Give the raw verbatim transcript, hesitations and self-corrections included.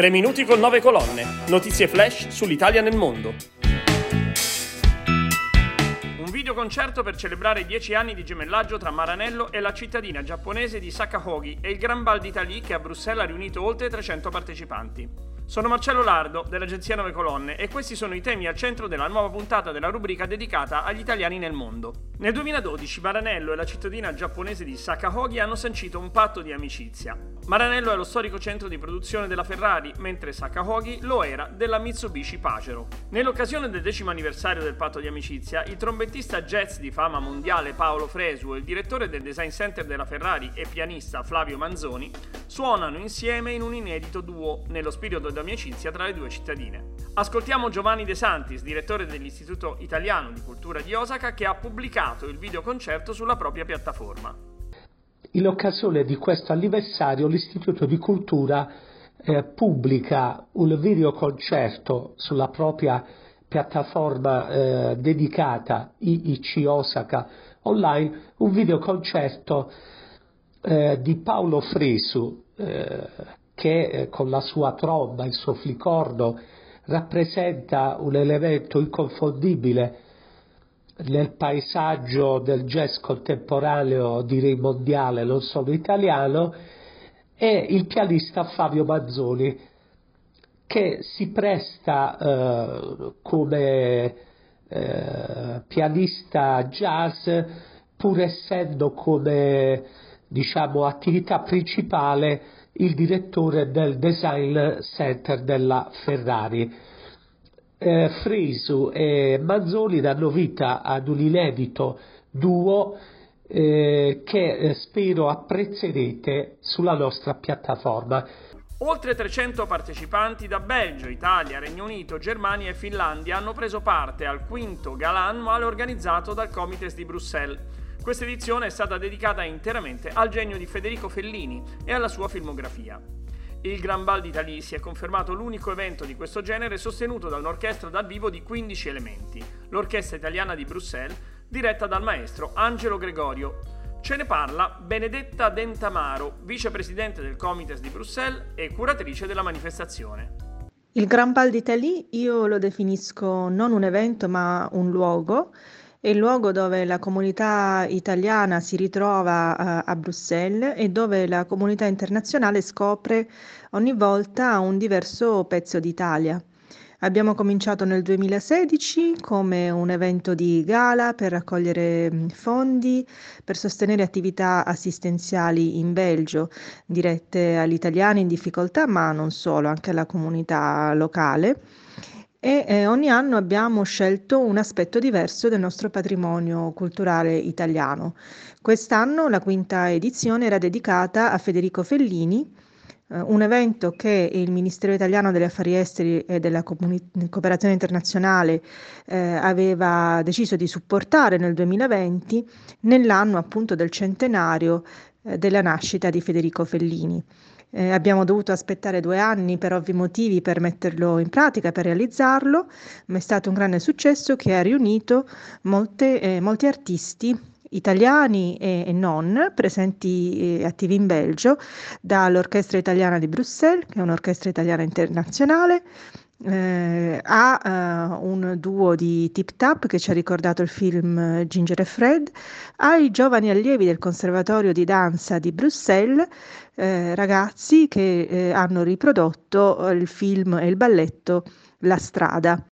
Tre minuti con nove colonne. Notizie flash sull'Italia nel mondo. Un videoconcerto per celebrare i dieci anni di gemellaggio tra Maranello e la cittadina giapponese di Sakahogi e il Gran Bal d'Italie che a Bruxelles ha riunito oltre trecento partecipanti. Sono Marcello Lardo dell'agenzia Nove Colonne e questi sono i temi al centro della nuova puntata della rubrica dedicata agli italiani nel mondo. Nel duemiladodici Maranello e la cittadina giapponese di Sakahogi hanno sancito un patto di amicizia. Maranello è lo storico centro di produzione della Ferrari, mentre Sakahogi lo era della Mitsubishi Pajero. Nell'occasione del decimo anniversario del patto di amicizia, il trombettista jazz di fama mondiale Paolo Fresu e il direttore del design center della Ferrari e pianista Flavio Manzoni suonano insieme in un inedito duo nello spirito di amicizia tra le due cittadine. Ascoltiamo Giovanni De Santis, direttore dell'Istituto Italiano di Cultura di Osaka, che ha pubblicato il videoconcerto sulla propria piattaforma. In occasione di questo anniversario l'Istituto di Cultura eh, pubblica un videoconcerto sulla propria piattaforma eh, dedicata I I C Osaka Online, un videoconcerto eh, di Paolo Fresu eh, che eh, con la sua tromba, il suo flicorno, rappresenta un elemento inconfondibile nel paesaggio del jazz contemporaneo, direi mondiale, non solo italiano, e il pianista Flavio Manzoni, che si presta eh, come eh, pianista jazz, pur essendo come, diciamo, attività principale il direttore del design center della Ferrari. Eh, Fresu e Manzoni danno vita ad un inedito duo eh, che eh, spero apprezzerete sulla nostra piattaforma. Oltre trecento partecipanti da Belgio, Italia, Regno Unito, Germania e Finlandia hanno preso parte al quinto gala annuale organizzato dal Comites di Bruxelles. Questa edizione è stata dedicata interamente al genio di Federico Fellini e alla sua filmografia. Il Gran Bal d'Italie si è confermato l'unico evento di questo genere sostenuto da un'orchestra dal vivo di quindici elementi, l'Orchestra Italiana di Bruxelles, diretta dal maestro Angelo Gregorio. Ce ne parla Benedetta Dentamaro, vicepresidente del Comites di Bruxelles e curatrice della manifestazione. Il Gran Bal d'Italie io lo definisco non un evento ma un luogo. È il luogo dove la comunità italiana si ritrova uh, a Bruxelles e dove la comunità internazionale scopre ogni volta un diverso pezzo d'Italia. Abbiamo cominciato nel duemilasedici come un evento di gala per raccogliere fondi, per sostenere attività assistenziali in Belgio, dirette agli italiani in difficoltà, ma non solo, anche alla comunità locale. E eh, ogni anno abbiamo scelto un aspetto diverso del nostro patrimonio culturale italiano. Quest'anno la quinta edizione era dedicata a Federico Fellini, eh, un evento che il Ministero Italiano degli Affari Esteri e della Comuni- Cooperazione Internazionale eh, aveva deciso di supportare nel duemilaventi, nell'anno appunto del centenario eh, della nascita di Federico Fellini. Eh, abbiamo dovuto aspettare due anni per ovvi motivi per metterlo in pratica, per realizzarlo, ma è stato un grande successo che ha riunito molte, eh, molti artisti italiani e, e non, presenti e attivi in Belgio, dall'Orchestra Italiana di Bruxelles, che è un'orchestra italiana internazionale, eh, a uh, un duo di Tip Tap che ci ha ricordato il film Ginger e Fred, ai giovani allievi del Conservatorio di Danza di Bruxelles, eh, ragazzi che eh, hanno riprodotto il film e il balletto La Strada.